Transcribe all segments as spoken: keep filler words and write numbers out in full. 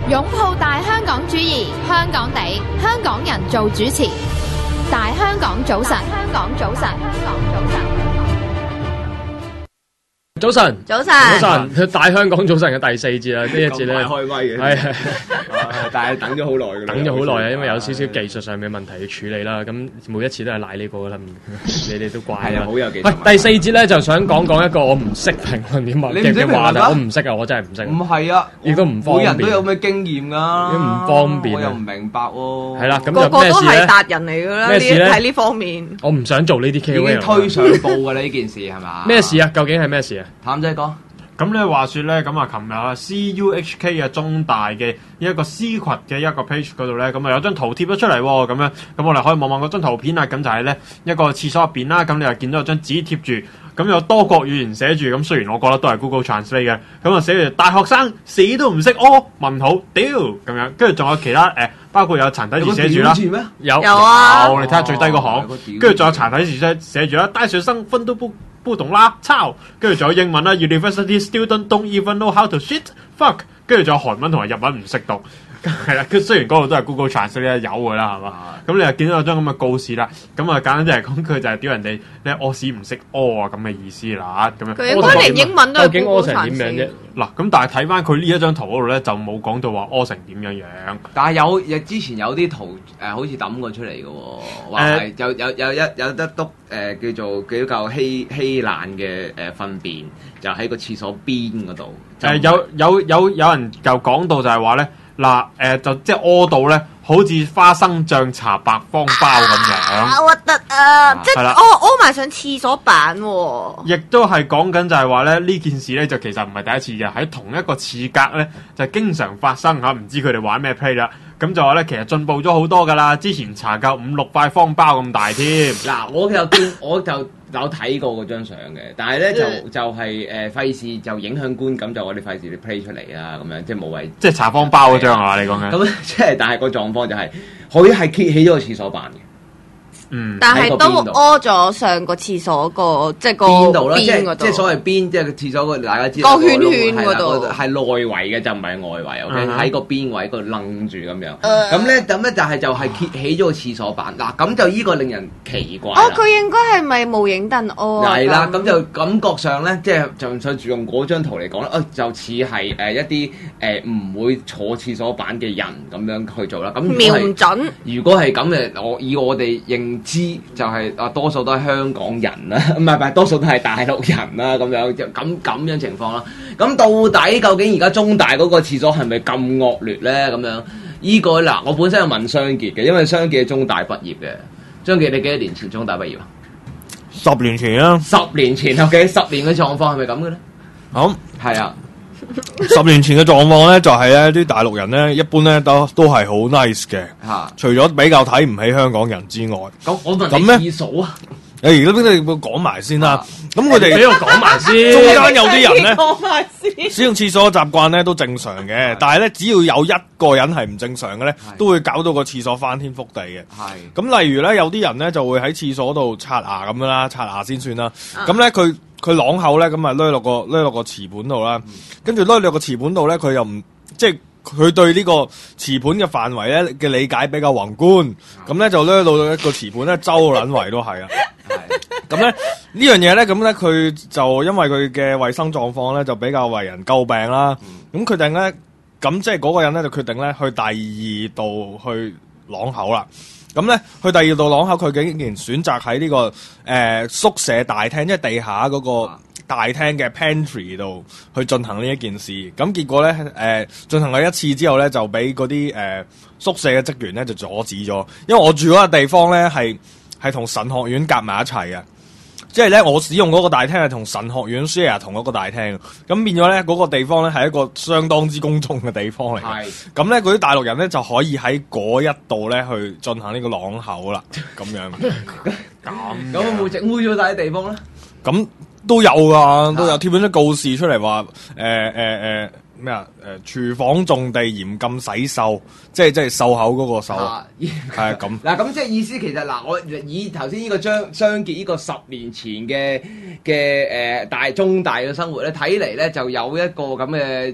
擁抱大香港主義，香港地，香港人做主持。大香港早晨，香港早晨，香港早晨。 早晨， 早晨， 早晨，大香港早晨嘅第四節啦，呢一節咧開威嘅， 係係， 但係等咗好耐㗎啦， 等咗好耐啊，因為有少少技術上嘅問題要處理啦。咁每一次都係賴呢個啦，你哋都怪啦。 好有技術。 喂，第四節咧就想講講一個我唔識評論點啊嘅嘅話題，我唔識啊，我真係唔識。 唔係啊， 亦都唔方便。 每人都有咩經驗㗎， 唔方便。 我又唔明白喎。 係啦，咁個個都係達人嚟㗎啦，呢喺呢方面。 我唔想做呢啲 K O L。 已經推上報㗎啦，呢件事係嘛？ 咩事啊？究竟係咩事啊？ 譚仔講。 咁咧話說咧，咁啊，琴日啊 C U H K 嘅中大嘅一個 C 群嘅一個 page 嗰度咧，咁啊有張圖貼咗出嚟喎，咁樣，咁我哋可以望望嗰張圖片啊，咁就係咧一個廁所入邊啦，咁你又見到有張紙貼住，咁有多國語言寫住，咁雖然我覺得都係 Google Translate 嘅，咁啊寫住大學生死都唔識屙，問號屌咁樣，跟住仲有其他誒、呃，包括有殘體字寫住啦， 有有啊， 你睇下最低嗰行，跟住仲有殘體字寫寫住啦，大學生分都不不懂啦，抄，跟住仲有英文啦 ，University student don't even know how to shit fuck， 跟住仲有韓文同埋日文唔識讀，係啦，佢雖然嗰度都係 Google Translate 有㗎啦，係嘛？咁你又見到有張咁嘅告示啦，咁啊簡單啲嚟講，佢就係屌人哋咧屙屎唔識屙啊咁嘅意思啦，咁樣。 佢應該連英文都係 Google Translate。 究竟屙成點樣啫？嗱，咁但係睇翻佢呢一張圖嗰度咧，就冇講到話屙成點樣樣。 但係有，有之前有啲圖誒、呃，好似抌過出嚟嘅喎，話係有有有一有得篤誒叫做比較稀稀爛嘅誒糞便，就喺個廁所邊嗰度。誒、 呃、有有有有人就講到就係話咧，嗱誒就即係屙到咧，好似花生醬茶白方包咁樣。 啊核突啊！即係屙屙埋上廁所板喎。 亦都係講緊就係話咧，呢件事咧就其實唔係第一次嘅，喺同一個廁格咧就經常發生嚇，唔知佢哋玩咩 play 啦。咁就話咧，其實進步咗好多噶啦，之前查夠五六塊方包咁大添。 嗱，我就見我就有睇過嗰張相嘅，但係咧就就係誒費事就影響觀感，就我哋費事你 play 出嚟啊，咁樣即係無謂。 即係查方包嗰張啊，你講緊。 咁即係，但係個狀況就係佢係揭起咗個廁所板嘅。 嗯， 但係都屙咗上個廁所個即係個邊度啦，即邊嗰度， 係即係所謂邊，即係個廁所個大家知道個圈圈嗰度係內圍嘅，就唔係外圍。OK，喺、uh-huh. 個邊位個楞住咁樣。 咁咧咁咧就係就係揭起咗個廁所板。嗱，咁就依個令人奇怪。 哦，佢應該係咪無影凳屙？ 係啦，咁就感覺上咧，即係就就住用嗰張圖嚟講咧，啊就似係誒一啲誒唔會坐廁所板嘅人咁樣去做啦。咁瞄唔準。 如果係咁嘅，我以我哋認知就係、是、啊，多數都係香港人啦，唔係唔係，多數都係大陸人啦，咁樣就咁咁樣情況啦。咁到底究竟而家中大嗰個廁所係咪咁惡劣咧？咁樣依、這個嗱，我本身有問雙傑嘅，因為雙傑係中大畢業嘅。張傑，你幾多年前中大畢業啊？ 十年前啦。 十年前 OK， 十年嘅狀況係咪咁嘅咧？ 好， 係啊。 十年前嘅狀況咧，就係咧啲大陸人咧，一般咧都都係好 nice 嘅。嚇，除咗比較睇唔起香港人之外， 咁我問你廁所啊？ 誒，而家邊你會講埋先啦。咁佢哋俾我講埋先。中間有啲人咧， 講埋先。 使用廁所嘅習慣咧都正常嘅，但係咧只要有一個人係唔正常嘅咧，都會搞到個廁所翻天覆地嘅。係。咁例如咧，有啲人咧就會喺廁所度刷牙咁樣啦，刷牙先算啦。咁咧佢。佢啷口咧，咁啊攆落個攆落個瓷盤度啦，跟住攆落個瓷盤度咧，佢又唔即係佢對呢個瓷盤嘅範圍咧嘅理解比較宏觀，咁咧就攆到一個瓷盤咧周撚圍都係啊。咁咧呢樣嘢咧，咁咧佢就因為佢嘅衛生狀況咧就比較為人詬病啦。咁決定咧，咁即係嗰個人咧就決定咧去第二度去啷口啦。咁咧，去第二度啷口，佢竟然選擇喺呢、這個誒、呃、宿舍大廳，即係地下嗰個大廳嘅 pantry 度去進行呢一件事。咁結果咧，誒、呃、進行咗一次之後咧，就俾嗰啲誒宿舍嘅職員咧就阻止咗。因為我住嗰個地方咧係係同神學院夾埋一齊嘅。即係咧，我使用嗰個大廳係同神學院 share 同一個大廳，咁變咗咧嗰個地方咧係一個相當之公眾嘅地方嚟嘅。咁咧嗰啲大陸人咧就可以喺嗰一度咧去進行呢個啷口啦，咁樣。 咁咁會唔會整污咗晒啲地方咧？ 咁都有噶，都有貼咗啲告示出嚟話，誒誒誒咩啊？誒廚房種地嚴禁洗漱，即係即係漱口嗰個漱，係咁。 嗱咁即係意思其實嗱，我以頭先呢個張雙傑呢個十年前嘅嘅誒大中大嘅生活咧，睇嚟咧就有一個咁嘅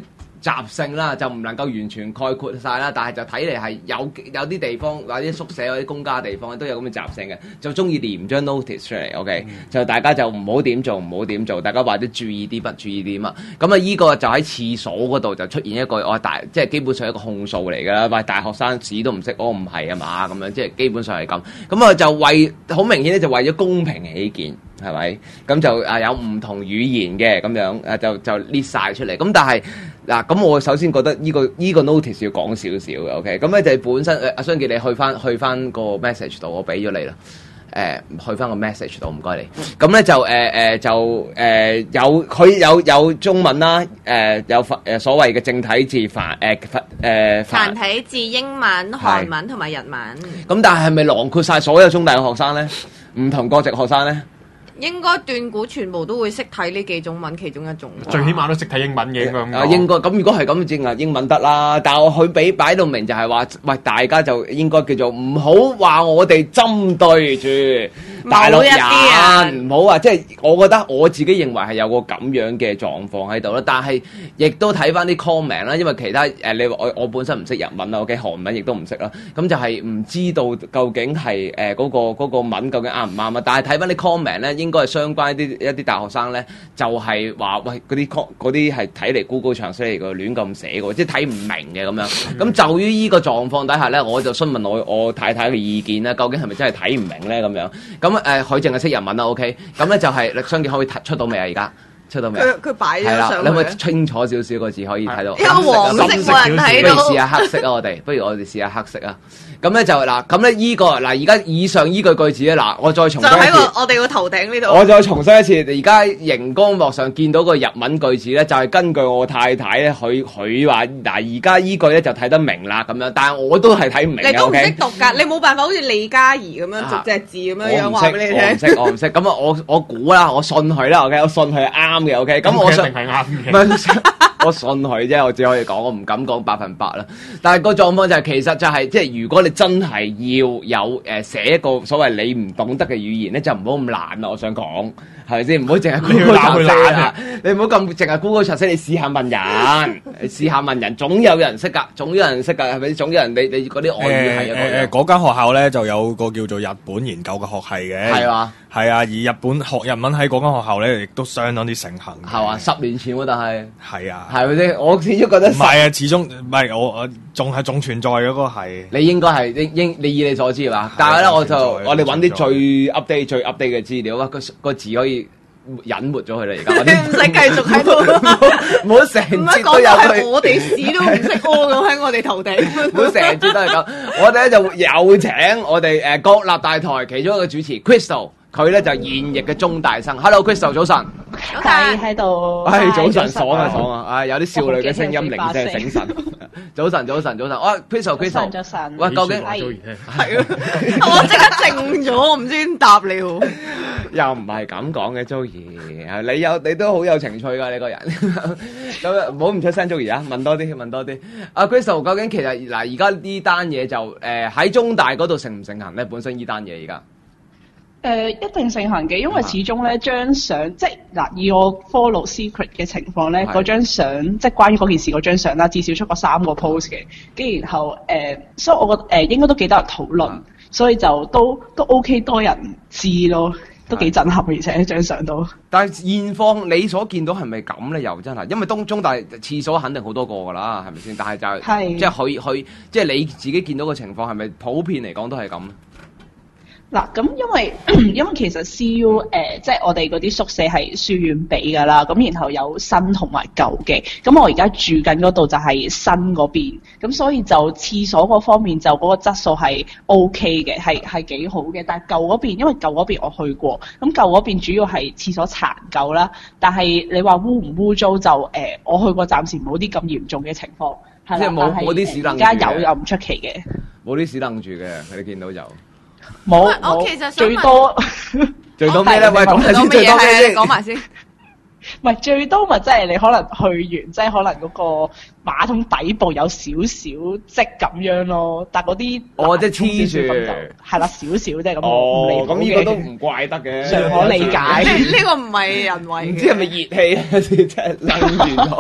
雜性啦，就唔能夠完全概括晒啦。但係就睇嚟係有有啲地方或者宿舍或者公家地方都有咁嘅雜性嘅，就中意連張 notice 出嚟。OK，、嗯、就大家就唔好點做，唔好點做，大家或者注意啲，不注意啲嘛。咁啊，依個就喺廁所嗰度就出現一個我大，即係基本上一個控訴嚟㗎啦。喂，大學生屎都唔識，我唔係啊嘛，咁樣即係基本上係咁。咁啊就為好明顯咧，就為咗公平起見。係咪？咁就啊有唔同語言嘅咁樣，誒就就 list 曬出嚟。咁但係嗱，咁我首先覺得呢、這個依、這個 notice 要講少少嘅 ，OK？咁咧就係本身誒阿雙傑，你去翻去翻個 message 度，我俾咗你啦。誒、呃，去翻個 message 度，唔該你。咁咧就誒誒、呃、就誒、呃、有佢有有中文啦，誒、呃、有誒所謂嘅正體字繁誒誒繁體字英文、韓文同埋日文。 咁但係係咪囊括曬所有中大嘅學生咧？唔同國籍學生咧？ 應該斷估全部都會識睇呢幾種文其中一種， 最起碼都識睇英文嘅咁。 啊，應該咁如果係咁，正啊英文得啦。但係我佢俾擺到明就係話，喂，大家就應該叫做唔好話我哋針對住大陸人，唔好話即係我覺得我自己認為係有個咁樣嘅狀況喺度啦。但係亦都睇翻啲 comment 啦，因為其他誒、呃、你我我本身唔識日文啦，我嘅韓文亦都唔識啦，咁就係唔知道究竟係誒嗰個嗰、嗰個文究竟啱唔啱啊？但係睇翻啲 comment 咧。應該係相關一啲一啲大學生咧，就係、是、話喂嗰啲嗰啲係睇嚟 Google Translate 嚟嘅，亂咁寫嘅，即係睇唔明嘅咁樣。咁就於呢個狀況底下咧，我就詢問我我太太嘅意見啦，究竟係咪真係睇唔明咧咁樣？咁誒，佢淨係識日文啦 OK。咁咧就係、是、雙傑可以出到未啊？而家出到未？佢佢擺咗上去。 你可唔可以清楚少少個字可以睇到？ 有黃色冇人睇到。 不如試下黑色啊！我哋不如我哋試下黑色啊！咁咧就嗱，咁咧依個嗱，而家以上依句句子咧，嗱，我再重申一次， 就喺我哋個頭頂呢度。 我再重申一次，而家熒光幕上見到個日文句子咧，就係、是、根據我太太咧，佢佢話嗱，而家依句咧就睇得明啦，咁樣，但係我都係睇唔明嘅。你都唔識讀㗎， okay? 你冇辦法好似李嘉怡咁樣逐隻字咁樣樣話俾你聽。 我唔識，我唔識，咁啊，我我估啦，我信佢啦 ，OK， 我信佢係啱嘅 ，OK， 咁我信係啱嘅。 我信佢啫，我只可以講，我唔敢講百分百啦。但係個狀況就係、是，其實就係、是、即係，如果你真係要有誒寫、呃、一個所謂你唔懂得嘅語言咧，就唔好咁懶啦。我想講係咪先？唔好淨係 Google Translate 啊！你唔好咁淨係 Google Translate，你試下問人，你試下問人，總有人識㗎，總有人識㗎，係咪？總有人你你嗰啲外語係啊。 誒誒嗰間學校咧就有個叫做日本研究嘅學系嘅，係嘛？係啊，而日本學日文喺嗰間學校咧，亦都相當之盛行。係嘛？ 十年前喎，但係係啊，係咪先？我始終覺得唔係啊， 始終唔係我我仲係仲存在嗰個係。 你應該係應應你以你所知係嘛？但係咧，我就我哋揾啲最 update 最 update 嘅資料啊，個個字可以隱沒咗佢啦。而家我哋唔使繼續喺度， 唔好成節都有佢。 我哋屎都唔識屙咁喺我哋頭頂， 唔好成節都係咁。我哋咧就有請我哋誒國立大台其中一個主持 Crystal。佢咧就現役嘅中大生 ，Hello Crystal 早晨， 係喺度， 係早晨爽啊爽啊，唉有啲少女嘅聲音零舍醒神，早晨早晨早晨，喂 Crystal Crystal， 早晨， 喂究竟係係啊，我即刻靜咗，我唔知點答你喎， 又唔係咁講嘅 Joey，你有你都好有情趣㗎你個人，咁唔好唔出聲 Joey 啊，問多啲問多啲，阿 Crystal 究竟其實嗱而家呢單嘢就誒喺中大嗰度盛唔盛行咧？本身呢單嘢而家。 誒、呃、一定盛行嘅，因為始終咧張相，即係嗱以我 follow secret 嘅情況咧，嗰張相即係關於嗰件事嗰張相啦，至少出過三個 post 嘅，跟住然後誒、呃，所以我覺得誒、呃、應該都幾多人討論，所以就都都 OK 多人知咯，都幾震撼，而且張相都。 但係現況你所見到係咪咁咧？又真係，因為東中大廁所肯定好多個㗎啦，係咪先？但係就係、是、即係佢佢即係你自己見到嘅情況係咪普遍嚟講都係咁？ 嗱，咁因為因為其實 C U 誒、呃，即係我哋嗰啲宿舍係書院俾㗎啦，咁然後有新同埋舊嘅，咁我而家住緊嗰度就係新嗰邊，咁所以就廁所嗰方面就嗰個質素係 O K 嘅，係係幾好嘅。但係舊嗰邊，因為舊嗰邊我去過，咁舊嗰邊主要係廁所殘舊啦，但係你話污唔污糟就誒、呃，我去過暫時冇啲咁嚴重嘅情況，係啦， 即係冇冇啲屎楞住嘅， 而家有又唔出奇嘅， 冇啲屎楞住嘅，你見到就。 冇， 我其實最多最多咩咧？喂，講下先，最多咩先？ 講埋先。 唔係最多咪即係你可能去完，即係可能嗰個馬桶底部有少少積咁樣咯。但係嗰啲哦，即係黐住， 係啦，少少即係咁。 哦，咁呢個都唔怪得嘅， 尚可理解。 呢個唔係人為嘅。 唔知係咪熱氣咧？即係擸住咗。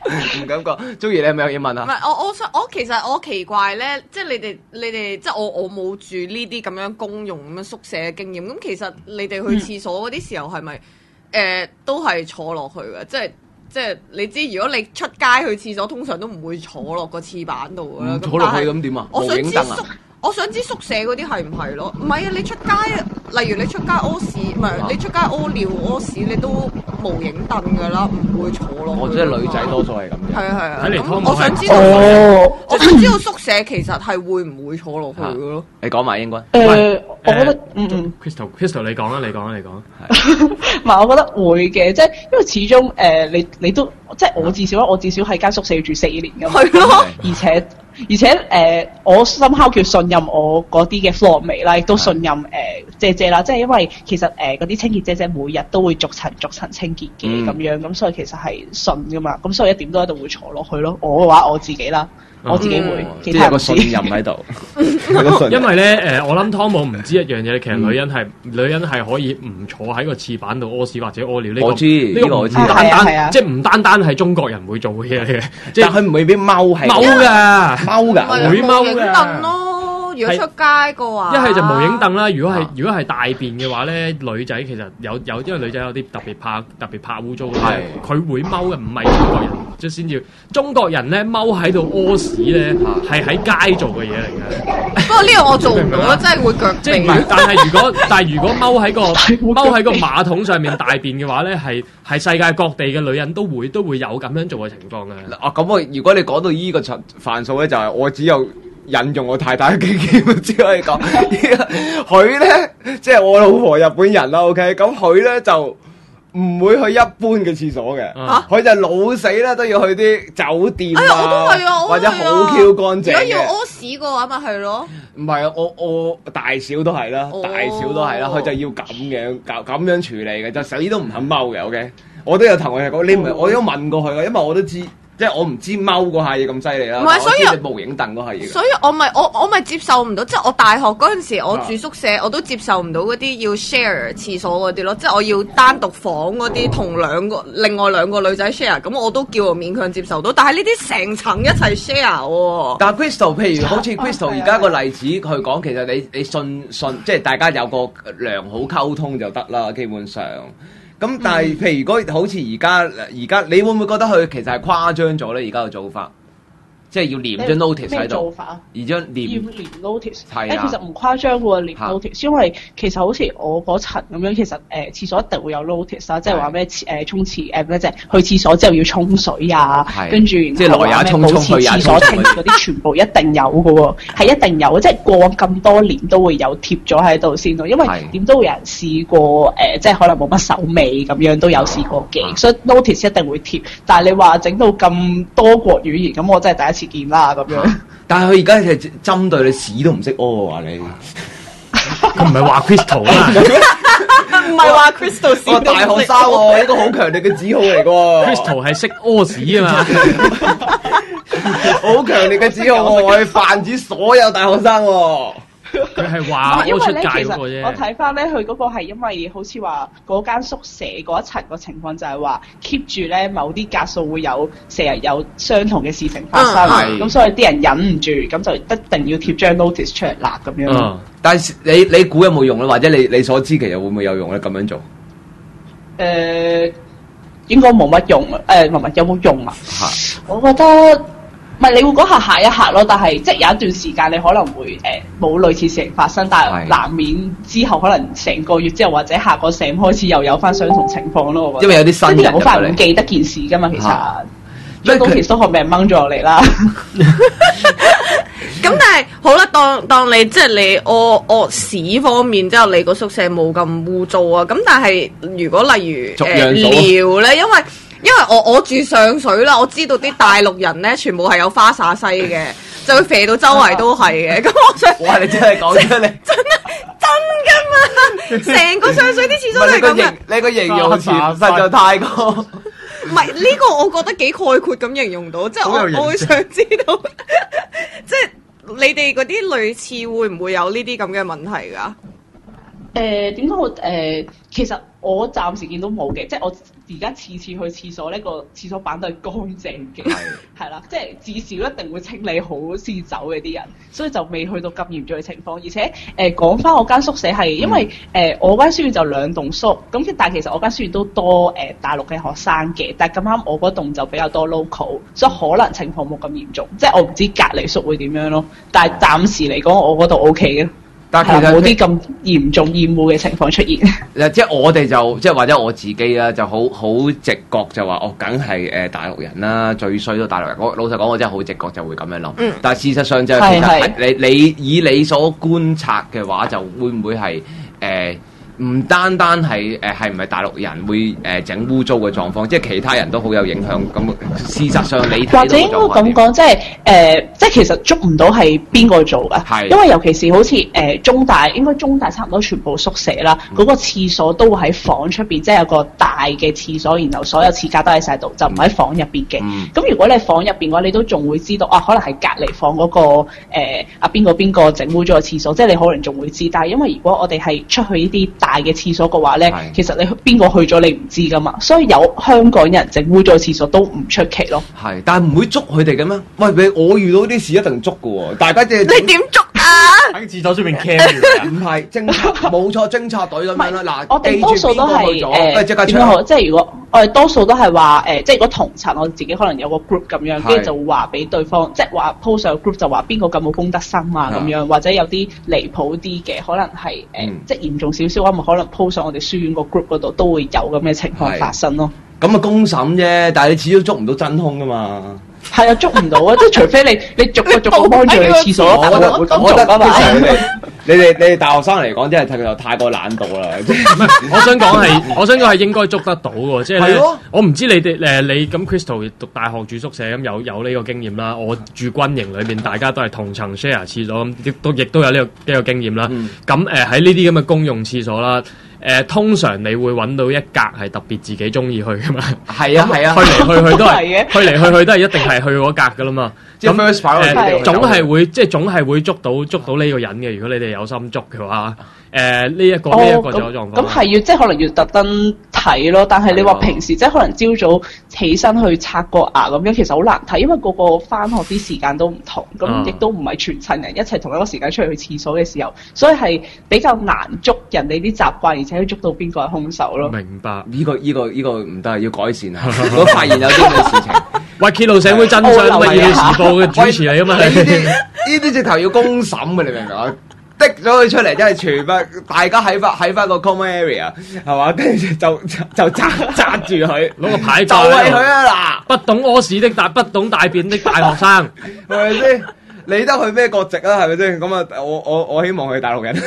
唔敢講。中意你係咪有嘢問啊？ 唔係我我想我其實我奇怪咧，即係你哋你哋即係我我冇住呢啲咁樣公用咁樣宿舍嘅經驗。咁其實你哋去廁所嗰啲時候係咪誒都係坐落去嘅？即係即係你知，如果你出街去廁所，通常都唔會坐落個廁板度㗎啦。 坐落去咁點啊？ 我想知宿無影凳啊？ 我想知宿舍嗰啲係唔係咯？唔係啊！你出街，例如你出街屙屎，唔係你出街屙尿屙屎，你都無影凳㗎啦，唔會坐落去。 我即係女仔多數係咁嘅。 係啊係啊。 睇嚟湯姆咁我想知道， 哦我想知道宿舍其實係會唔會坐落去嘅咯？ 你講埋英軍。 誒，我覺得誒嗯嗯。 Crystal Crystal 你講啦，你講啦，你講。 唔係，我覺得會嘅，即係因為始終誒、呃，你你都即係我至少我至少喺間宿舍要住四年㗎嘛， 係咯， 而且而且誒、呃，我深刻叫信任我嗰啲嘅 floor mate 啦，亦都信任誒、呃、姐姐啦，即係因為其實誒嗰啲清潔姐姐每日都會逐層逐層清潔嘅咁、嗯、樣，咁所以其實係信㗎嘛，咁所以一點都一定會坐落去咯。我嘅話我自己啦。我自己會， 即係有個信任喺度。 因為咧，誒、呃，我諗湯姆唔知一樣嘢，其實女人係、嗯、女人係可以唔坐喺個廁板度屙屎或者屙尿。呢、這個我知， 呢、這個唔單單，即係唔單單係中國人會做嘅嘢嚟嘅。即係佢唔未必踎係踎㗎， 踎㗎， 會踎㗎。 凳咯。如果出街嘅話， 一係就無影凳啦。如果係、啊、如果係大便嘅話咧，女仔其實有有，因為女仔有啲特別怕特別怕污糟嘅，佢會踎嘅，唔係中國人即係先至。中國人咧踎喺度屙屎咧，係喺街做嘅嘢嚟嘅。 不過呢個我做唔到啦，真係會腳即係但係如果但係如果踎喺個踎喺個馬桶上面大便嘅話咧，係係世界各地嘅女人都會都會有咁樣做嘅情況嘅。 啊咁我如果你講到依個範數咧，就係、是、我只有。引用我太太嘅經驗，只可以講，佢咧即係我老婆日本人啦 ，OK，咁佢咧就唔會去一般嘅廁所嘅，佢、啊、就老死咧都要去啲酒店啊， 哎、我都係啊， 或者好 Q 乾淨嘅。 如果要屙屎嘅話，咪係咯。 唔係啊，我我大小都係啦，大小都係啦，佢、哦、就要咁嘅咁咁樣處理嘅，就死都唔肯踎嘅 ，OK。我都有同佢講，你唔係，我都問過佢嘅，因為我都知。即係我唔知踎嗰下嘢咁犀利啦，唔係，所以你無影凳嗰下嘢。 所以我咪我我咪接受唔到，即係我大學嗰陣時，我住宿舍，我都接受唔到嗰啲要 share 廁所嗰啲咯，即係我要單獨房嗰啲同兩個另外兩個女仔 share，咁我都叫我勉強接受到。但係呢啲成層一齊 share 喎。 但係 Crystal， 譬如好似 Crystal 而家個例子去講，其實你你信信，即係大家有個良好溝通就得啦，基本上。咁但係，譬如如果好似而家而家，你會唔會覺得佢其實係誇張咗咧？而家嘅做法，即係要黏張 notice 喺度。 做法？ 而將黏要黏 notice。 係啊。其實唔誇張喎，黏 notice，因為其實好似我嗰層咁樣，其實誒、呃、廁所一定會有 notice 啦，即係話咩誒沖廁誒咩即係去廁所之後要沖水啊，跟住然後話咩保持廁所清潔嗰啲，全部一定有嘅喎，係一定有嘅，即係過咁多年都會有貼咗喺度先咯，因為點都會有人試過誒、呃，即係可能冇乜手尾咁樣都有試過嘅，所以 notice 一定會貼。但係你話整到咁多國語言，咁我真係第一次見啦咁樣。 但係佢而家係針對你屎都唔識屙喎，你佢唔係話 Crystal 啦， 唔係話 Crystal 屎都唔識屙。 我大學生喎，一個好強烈嘅指號嚟㗎。 Crystal 係識屙屎啊嘛， 好強烈嘅指號喎，我係泛指所有大學生喎。 佢係話屙出界嗰個啫。 我睇翻咧，佢嗰個係因為好似話嗰間宿舍嗰一層個情況就係話 keep 住咧某啲格數會有成日有相同嘅事情發生，咁、嗯、所以啲人忍唔住，咁就一定要貼張 notice 出嚟啦咁樣。 嗯，但係你你估有冇用咧？或者你你所知其實會唔會有用咧？咁樣做？誒、 呃，應該冇乜用啊！誒、呃，唔係有冇用啊？我覺得。唔係，你會嗰下嚇一嚇咯，但係即係有一段時間你可能會誒冇、呃、類似事情發生，但係難免之後可能成個月之後或者下個 sem 開始又有翻相同情況咯。我覺得因為有啲新人好快唔記得件事噶嘛，其實。所以其實都學命掹咗落嚟啦。 咁但係好啦，當當你即係你屙屙屎方面之後，你個宿舍冇咁污糟啊。咁但係如果例如誒尿咧，因為。因為我我住上水啦，我知道啲大陸人咧全部係有花灑西嘅，就會肥到周圍都係嘅。咁我想， 哇！你真係講出嚟， 真係真噶嘛？成個上水啲廁所都係咁嘅。 你個形容詞實在太過， 唔係呢個我覺得幾概括咁形容到，即係我我會想知道，即係你哋嗰啲類似會唔會有呢啲咁嘅問題噶？ 誒、 誒點講好誒？其實我暫時見到冇嘅，即係我而家次次去廁所呢個廁所板都係乾淨嘅，係啦，即係至少一定會清理好先走嘅啲人，所以就未去到咁嚴重嘅情況。而且誒講翻我間宿舍係因為誒、嗯呃、我間書院就兩棟宿，咁但係其實我間書院都多誒、呃、大陸嘅學生嘅，但係咁啱我嗰棟就比較多 local，所以可能情況冇咁嚴重。即係我唔知隔離宿會點樣咯，但係暫時嚟講我嗰度 O K 嘅。但係其實冇啲咁嚴重厭惡嘅情況出現。 誒，即係我哋就即係或者我自己啦，就好好直覺就話，哦，梗係誒大陸人啦，最衰都大陸人。我老實講，我真係好直覺就會咁樣諗。嗯。但係事實上就係其實係你你以你所觀察嘅話，就會唔會係誒？唔單單係誒係唔係大陸人會誒整污糟嘅狀況，即係其他人都好有影響。咁事實上你睇到或者應該咁講，即係誒、呃，即係其實捉唔到係邊個做㗎？係，因為尤其是好似誒、呃、中大，應該中大差唔多全部宿舍啦，嗰、嗯、個廁所都會喺房出邊，即係有個大嘅廁所，然後所有廁格都喺晒度，就唔喺房入邊嘅。咁、嗯、如果你喺房入邊嘅話，你都仲會知道啊，可能係隔離房嗰、那個誒啊邊個邊個整污咗個廁所，即係你可能仲會知。但係因為如果我哋係出去呢啲大嘅廁所嘅話咧，其實你邊個去咗你唔知噶嘛，所以有香港人整污咗廁所都唔出奇咯。 係，但係唔會捉佢哋嘅咩？喂，你我遇到啲事一定捉嘅喎，大家即係你點捉啊？ 喺廁所出面 cam 住， 唔係偵察，冇錯，偵察隊咁樣啦。嗱， 我哋多數都係誒即刻點樣好？即係如果我哋多數都係話誒，即係如果同層，我自己可能有個 group 咁樣，跟住就話俾對方，即係話 post 上 group 就話邊個咁冇公德心啊咁樣，或者有啲離譜啲嘅，可能係誒、呃嗯、即係嚴重少少，咁咪可能 post 上我哋書院個 group 嗰度都會有咁嘅情況發生咯。 咁啊公審啫，但係你始終捉唔到真兇噶嘛。 係啊，捉唔到啊！即係除非你你逐個逐個幫住你廁所，我覺得我覺得你哋你哋大學生嚟講，真係太太過懶惰啦。 我想講係，我想講係應該捉得到嘅，即係咧。我唔知你哋誒你咁 Crystal 讀大學住宿舍咁有有呢個經驗啦。我住軍營裏面，大家都係同層 share 廁所咁，亦都亦都有呢個呢個經驗啦。咁誒喺呢啲咁嘅公用廁所啦。誒、呃、通常你會揾到一格係特別自己中意去噶嘛？ 係啊係啊， 去嚟去去都係去嚟去去都係一定係去嗰格噶啦嘛。咁誒、呃、總係會即係總係會捉到捉到呢個人嘅。如果你哋有心捉嘅話，誒呢一個呢一、哦、個就有狀況。咁係要即係可能要特登睇咯。但係你話平時即係可能朝早起身去刷個牙咁樣，其實好難睇，因為個個返學啲時間都唔同，咁亦都唔係全層人一齊同一個時間出去去廁所嘅時候，所以係比較難捉人哋啲習慣，而且捉到邊個係兇手咯。 明白。 呢、呢個呢、呢個呢、呢個唔得，要改善啊！如果發現有啲咁嘅事情， 喂，揭露社會真相，乜嘢時報嘅主持嚟啊嘛？呢啲呢啲直頭要公審嘅，你明唔明啊？滴咗佢出嚟，真係全部大家喺翻喺翻個 common area 係嘛，跟住就就就揸揸住佢， 攞個牌就係佢啊！嗱， 不懂屙屎的大不懂大便的大學生， 係咪先？理得佢咩國籍啊？係咪先？咁啊，我我我希望佢大陸人。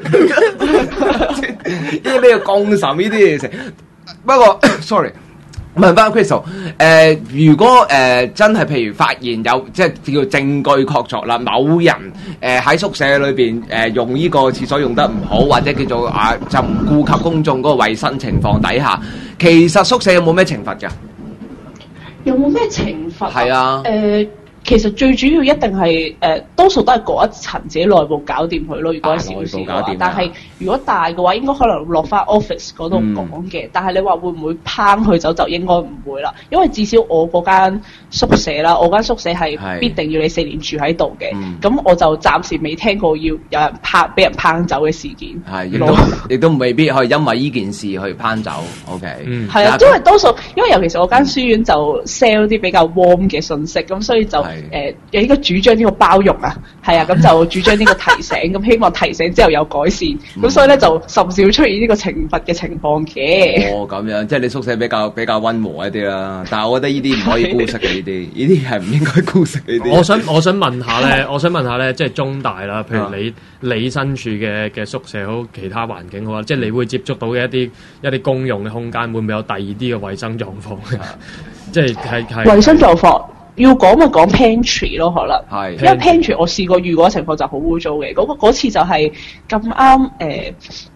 呢啲咩公審呢啲嘢食？不過 sorry。問翻 Crystal，誒、呃，如果誒、呃、真係譬如發現有即係叫證據確鑿啦，某人誒喺、呃、宿舍裏邊誒、呃、用呢個廁所用得唔好，或者叫做啊就唔顧及公眾嗰個衞生情況底下，其實宿舍有冇咩懲罰㗎？ 有冇咩懲罰？ 係啊，誒、 呃。其實最主要一定係誒、呃，多數都係嗰一層自己內部搞掂佢咯。如果係小事嘅話，但係如果大嘅話，應該可能落翻 office 嗰度講嘅。嗯、但係你話會唔會拚佢走就應該唔會啦，因為至少我嗰間宿舍啦，我間宿舍係必定要你四年住喺度嘅。咁、嗯、我就暫時未聽過要有人拚俾人拚走嘅事件。 係，亦都亦都未必可以因為呢件事去拚走。OK，係、 嗯、啊，因為多數因為尤其是我間書院就 sell 啲比較 warm 嘅信息，咁所以就。誒、呃，應該主張呢個包容啊，係啊，咁就主張呢個提醒，咁希望提醒之後有改善，咁、嗯、所以咧就甚少出現呢個懲罰嘅情況嘅。 哦，咁樣，即係你宿舍比較比較溫和一啲啦，但係我覺得呢啲唔可以姑息嘅，呢啲呢啲係唔應該姑息嘅呢啲。 我想我想問下咧，我想問下咧，即係中大啦，譬如你你身處嘅嘅宿舍好，其他環境好啊，即係你會接觸到嘅一啲一啲公用嘅空間，會唔會有第二啲嘅衛生狀況？即係係係衛生狀況。要講咪講 pantry 咯，可能係， 因為 pantry 我試過遇過情況就好污糟嘅，嗰、嗰個嗰次就係咁啱誒，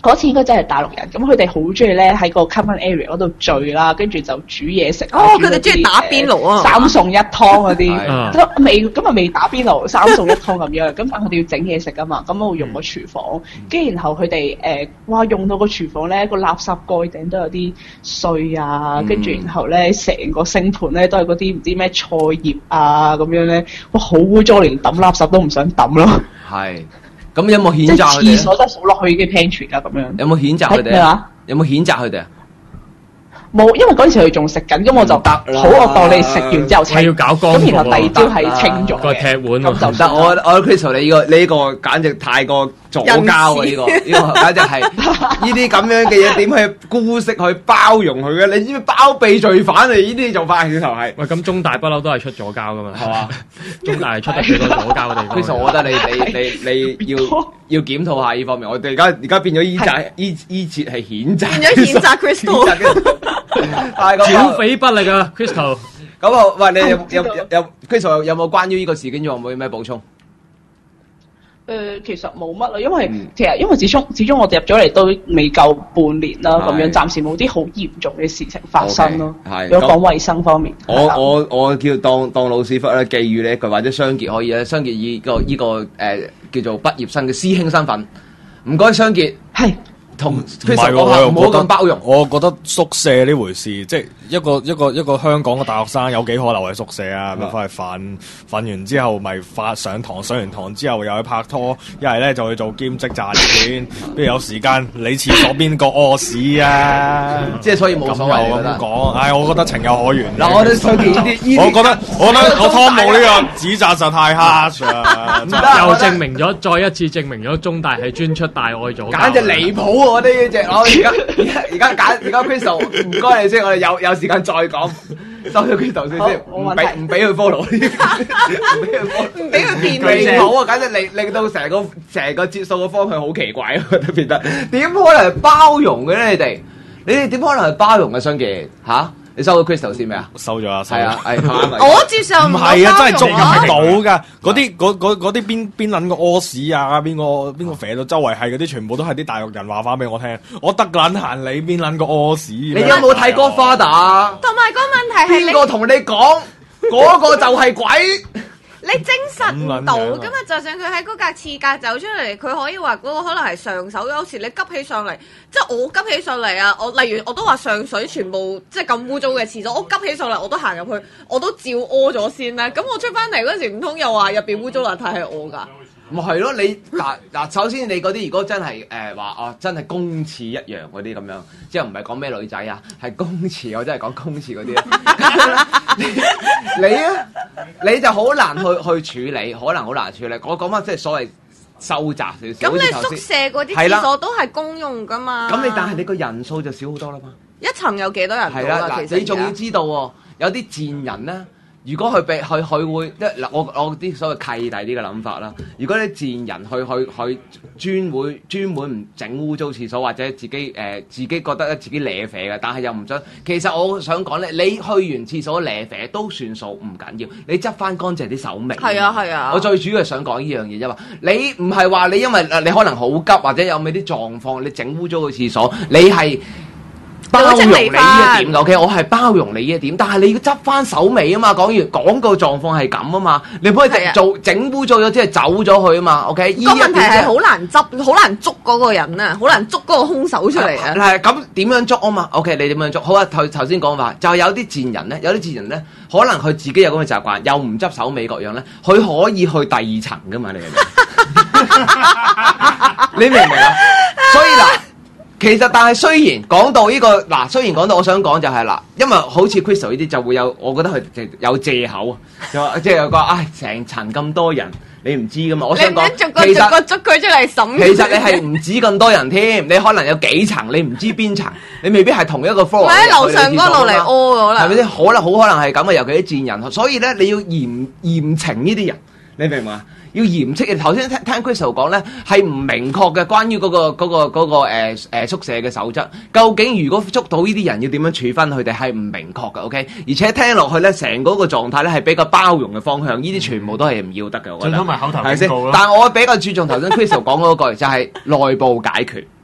嗰次應該真係大陸人，咁佢哋好中意咧喺個 common area 嗰度聚啦，跟住就煮嘢食。 哦，佢哋中意打邊爐啊， 三餸一湯嗰啲，都未咁啊未打邊爐，三餸一湯咁樣。咁但佢哋要整嘢食啊嘛，咁我用個廚房，跟住然後佢哋誒，哇用到個廚房咧個垃圾蓋頂都有啲碎啊，跟住然後咧成個星盤咧都係嗰啲唔知咩菜葉啊咁樣咧，哇好污糟，連抌垃圾都唔想抌咯。 係。咁有冇譴責佢哋？ 即係廁所都數落去嘅 pantry 㗎咁樣。 有冇譴責佢哋啊？有冇譴責佢哋啊？ 冇，因為嗰陣時佢仲食緊，咁我就得好，我當你食完之後清， 要搞乾咁然後第二朝係清咗個踢碗， 咁就唔得。我我 Crystal 你呢個你呢個簡直太過左膠啊！呢個呢個簡直係呢啲咁樣嘅嘢點去姑息去包容佢嘅？你知唔知包庇罪犯啊？呢啲做法其實係。 喂，咁中大不嬲都係出左膠噶嘛，係嘛？中大係出得幾多左膠嘅地方 ？Crystal，我覺得你你你你要要檢討下呢方面。我哋而家而家變咗依節依依節係譴責， 變咗譴責 Crystal。 剿匪不力啊 ，Crystal。 咁啊，喂，你有有有有 Crystal 有冇關於呢個事件仲有冇咩補充？ 誒，其實冇乜啦，因為其實因為始終始終我哋入咗嚟都未夠半年啦，咁樣暫時冇啲好嚴重嘅事情發生咯。係，如果講衞生方面， 我我我叫當當老師傅咧，寄語你一句，或者雙傑可以咧，雙傑以個依個誒叫做畢業生嘅師兄身份，唔該雙傑係。同其實我係冇咁包容， 我覺得宿舍呢回事，即係一個一個一個香港嘅大學生有幾可留喺宿舍啊？咁翻去瞓瞓完之後，咪發上堂，上完堂之後又去拍拖，一係咧就去做兼職賺錢，邊有時間理廁所邊個屙屎啊？ 即係所以冇所謂咁講，唉，我覺得情有可原。 嗱，我哋想見呢啲， 我覺得我覺得我湯姆呢個指責就太蝦啦， 又證明咗再一次證明咗中大係專出大愛組， 簡直離譜啊！我呢隻我而家而家而家揀而家 Crystal 唔該你先，我哋有有時間再講，收咗 Crystal 先先，唔俾唔俾佢 follow， 唔俾佢 follow， 唔俾佢變離譜啊！簡直令令到成個成個接數嘅方向好奇怪啊！特別得點可能係包容嘅咧？你哋你哋點可能係包容嘅？雙傑嚇？你收到 Crystal 先未啊？ 收咗啊！ 係啊，係我接受唔係啊，真係捉唔到噶。嗰啲嗰嗰嗰啲邊邊撚個屙屎啊，邊個邊個肥到周圍係嗰啲，全部都係啲大陸人話翻俾我聽。我得撚閒你邊撚個屙屎？ 你有冇睇 Godfather 啊？ 同埋個問題係邊個同你講嗰個就係鬼？ 你精神唔到，咁啊！就算佢喺嗰架廁格走出嚟，佢可以話嗰個可能係上手。有時你急起上嚟，即係我急起上嚟啊！我例如我都話上水全部即係咁污糟嘅廁所，我急起上嚟我都行入去，我都照屙咗先啦。咁我出翻嚟嗰時唔通又話入邊污糟邋遢係我㗎？ 咪係咯，你嗱嗱，首先你嗰啲如果真係誒話哦，真係公廁一樣嗰啲咁樣，即係唔係講咩女仔啊，係公廁，我真係講公廁嗰啲。你你啊，你就好難去去處理，可能好難處理。我講翻即係所謂收窄少少。 咁你宿舍嗰啲廁所都係公用㗎嘛？ 咁你但係你個人數就少好多啦嘛。 一層有幾多人？ 係啦，嗱，你仲要知道喎，有啲賤人咧。如果佢被佢佢會即係嗱，我我啲所謂契弟啲嘅諗法啦。如果啲賤人去去去專會專門唔整污糟廁所，或者自己誒、呃、自己覺得自己舐啡嘅，但係又唔想。其實我想講咧，你去完廁所舐啡都算數，唔緊要。你執翻乾淨啲手尾。 係啊係啊。我最主要係想講呢樣嘢啫嘛。你唔係話你因為你可能好急或者有咩啲狀況，你整污糟個廁所，你係。包容你呢一點 ，OK， 我係包容你呢一點，但係你要執翻手尾啊嘛。講完講個狀況係咁啊嘛，你唔可以直做整污糟咗，即係走咗去啊嘛。OK， 個問題係好難執，好難捉嗰個人啊，好難捉嗰個兇手出嚟啊。 係咁點樣捉啊嘛 ？OK，你點樣捉？好啊，頭頭先講話就係有啲賤人咧，有啲賤人咧，可能佢自己有咁嘅習慣，又唔執手尾各樣咧，佢可以去第二層噶嘛？你明唔明？你明唔明啊？所以嗱。其實，但係雖然講到呢、這個嗱，雖然講到我想講就係、是、啦，因為好似 Crystal 呢啲就會有，我覺得佢有藉口啊，就話即係個唉，成層咁多人，你唔知噶嘛？我想講， 逐個逐個捉佢出嚟審。 其實你係唔止咁多人添，你可能有幾層，你唔知邊層，你未必係同一個 floor。 喺樓上嗰度嚟屙咗啦， 係咪先？可能好可能係咁啊，尤其啲賤人，所以咧你要嚴嚴懲呢啲人，你明唔明啊？要嚴斥嘅，頭先聽聽 Crystal 講咧係唔明確嘅，關於嗰、嗰個嗰、嗰個嗰、嗰個誒、呃、宿舍嘅守則，究竟如果捉到呢啲人要點樣處分佢哋係唔明確嘅 ，OK？而且聽落去咧，成嗰個狀態咧係比較包容嘅方向，呢啲全部都係唔要得嘅，我覺得。 最多咪口頭係先，但係我比較注重頭先 Crystal 講嗰句就係內部解決。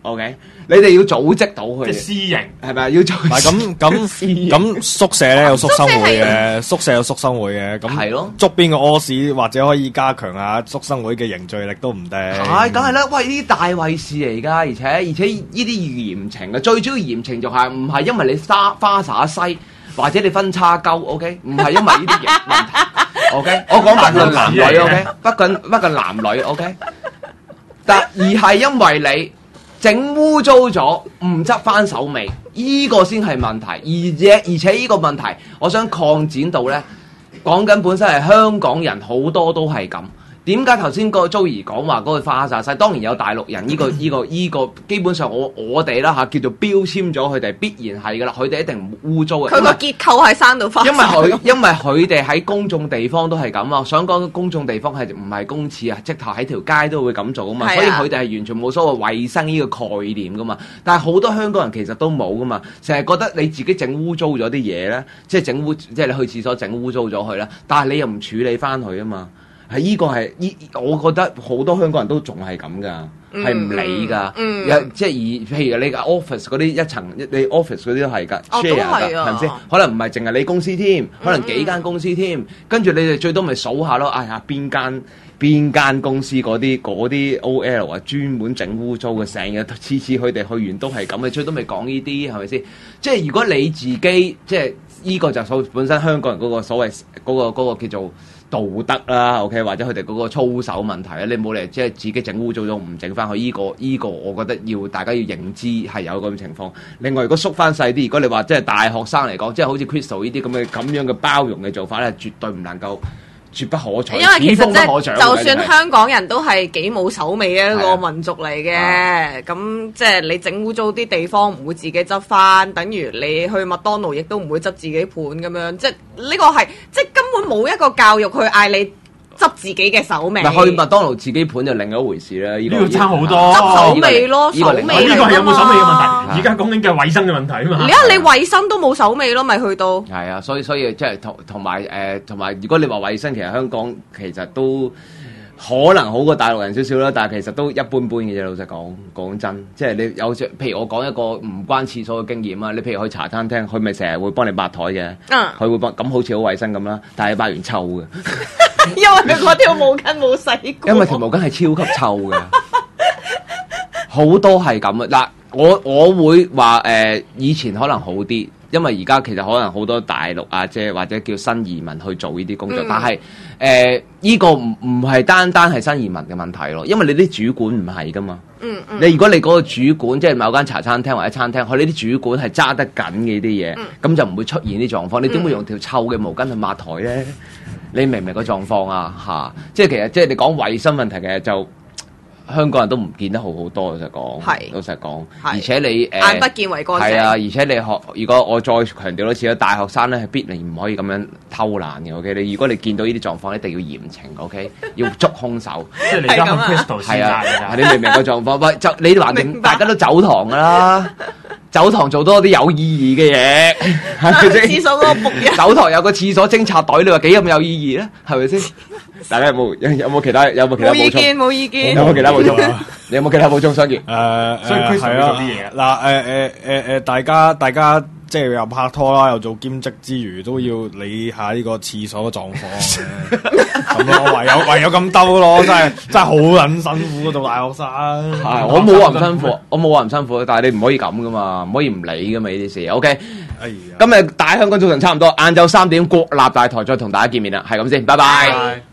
OK， 你哋要組織到佢， 即係私營係咪？要組唔係咁咁咁宿舍咧有宿生會嘅，宿舍有宿生會嘅，咁係咯， 捉邊個屙屎或者可以加強下宿生會嘅凝聚力都唔定。 係，梗係啦！喂，呢啲大衛事嚟㗎，而且而且呢啲嚴懲嘅，最主要嚴懲就係唔係因為你沙花灑西或者你分叉鳩 ，OK， 唔係因為呢啲嘢問題 ，OK， 我講不論男女 ，OK， 不論不論男女 ，OK， 但而係因為你整污糟咗，唔執翻手尾，依、這個先係問題。而且而且依個問題，我想擴展到咧，講緊本身係香港人好多都係咁。點解頭先個 Joey 講話嗰個花灑西？當然有大陸人，呢、這個依、這個依、這個基本上我我哋啦嚇叫做標籤咗佢哋，必然係噶啦，佢哋一定唔污糟嘅。 佢個結構係生到花灑。因為佢因為佢哋喺公眾地方都係咁啊！想講公眾地方係唔係公廁啊？直頭喺條街都會咁做啊嘛，所以佢哋係完全冇所謂衞生呢個概念噶嘛。但係好多香港人其實都冇噶嘛，成日覺得你自己整污糟咗啲嘢咧，即係整污，即係你去廁所整污糟咗佢啦，但係你又唔處理翻佢啊嘛。係依個係依，我覺得好多香港人都仲係咁噶，係唔、嗯、理噶，嗯、即係而譬如你個 office 嗰啲一層，你 office 嗰啲都係噶 share 㗎，係咪先？可能唔係淨係你公司添，可能幾間公司添，跟住、嗯、你哋最多咪數下咯。哎呀，邊間邊間公司嗰啲嗰啲 O L 啊，專門整污糟嘅，成日次次佢哋去完都係咁嘅，最多咪講呢啲係咪先？即係如果你自己即係依、這個就所本身香港人嗰個所謂嗰、那個嗰、那個叫做。道德啦 ，OK， 或者佢哋嗰個操守問題咧，你冇理即係自己整污糟咗唔整翻去，依、這個依、這個我覺得要大家要認知係有咁嘅情況。另外，如果縮翻細啲，如果你話即係大學生嚟講，即係好似 Crystal 呢啲咁嘅咁樣嘅包容嘅做法咧，絕對唔能夠。絕不可取， 因為其實即係就算香港人都係幾冇手尾嘅一個民族嚟嘅，咁即係你整污糟啲地方唔會自己執翻，等於你去麥當勞亦都唔會執自己盤咁樣，即係呢個係即係根本冇一個教育去嗌你執自己嘅手尾。 去麥當勞自己盤就另一回事啦，呢、這個要差好多。 執手尾咯， 這個、 手尾呢個係有冇手尾嘅問題？而家講緊嘅衞生嘅問題啊嘛。而家你衞生都冇手尾咯，咪去到。 係啊，所以所以即係同同埋誒，同埋如果你話衞生，其實香港其實都可能好過大陸人少少啦，但係其實都一般般嘅啫。老實講，講真，即係你有隻，譬如我講一個唔關廁所嘅經驗啊，你譬如去茶餐廳，佢咪成日會幫你抹台嘅，嗯，佢會幫，咁好似好衞生咁啦，但係抹完臭嘅。 因為佢嗰條毛巾冇洗過， 因為條毛巾係超級臭嘅，好多係咁啊！嗱，我我會話誒、呃，以前可能好啲，因為而家其實可能好多大陸啊，即係或者叫新移民去做呢啲工作，嗯、但係誒呢個唔唔係單單係新移民嘅問題咯，因為你啲主管唔係噶嘛。嗯嗯、你如果你嗰個主管即係某間茶餐廳或者餐廳，佢呢啲主管係揸得緊嘅啲嘢，咁、嗯、就唔會出現啲狀況。你點會用條臭嘅毛巾去抹台咧？你明唔明個狀況啊？嚇、啊！即係其實即係你講衞生問題嘅就香港人都唔見得好好多，老實講。係是老實講，是而且你誒、呃、 眼不見為乾淨。 係啊，而且你學如果我再強調多次啦，大學生咧係必然唔可以咁樣偷懶嘅。OK， 你如果你見到呢啲狀況，一定要嚴懲。OK， 要捉兇手。 即係你而家向 Crystal 施壓㗎。 你明唔明個狀況？喂，就你橫掂大家都走堂㗎啦。走堂做多啲有意義嘅嘢，係咪先？ 廁所嗰個僕人， 走堂有個廁所偵察隊，你話幾咁有意義咧？係咪先？大家有冇有有冇其他有冇其他補充？冇意見， 冇意見。 有冇其他補充？你有冇其他補充？雙傑， 誒， 所以 Crystal 做啲嘢。 嗱，誒誒誒誒，大家大家即係又拍拖啦，又做兼職之餘，都要理下呢個廁所嘅狀況。咁咯，唯有唯有咁兜咯，真係真係好撚辛苦做大學生。 係，我冇話唔辛苦，我冇話唔辛苦，但係你唔可以咁噶嘛，唔可以唔理噶嘛呢啲事。OK，哎呀，今日大香港早晨差唔多，晏晝三點國立大台再同大家見面啦，係咁先，拜拜。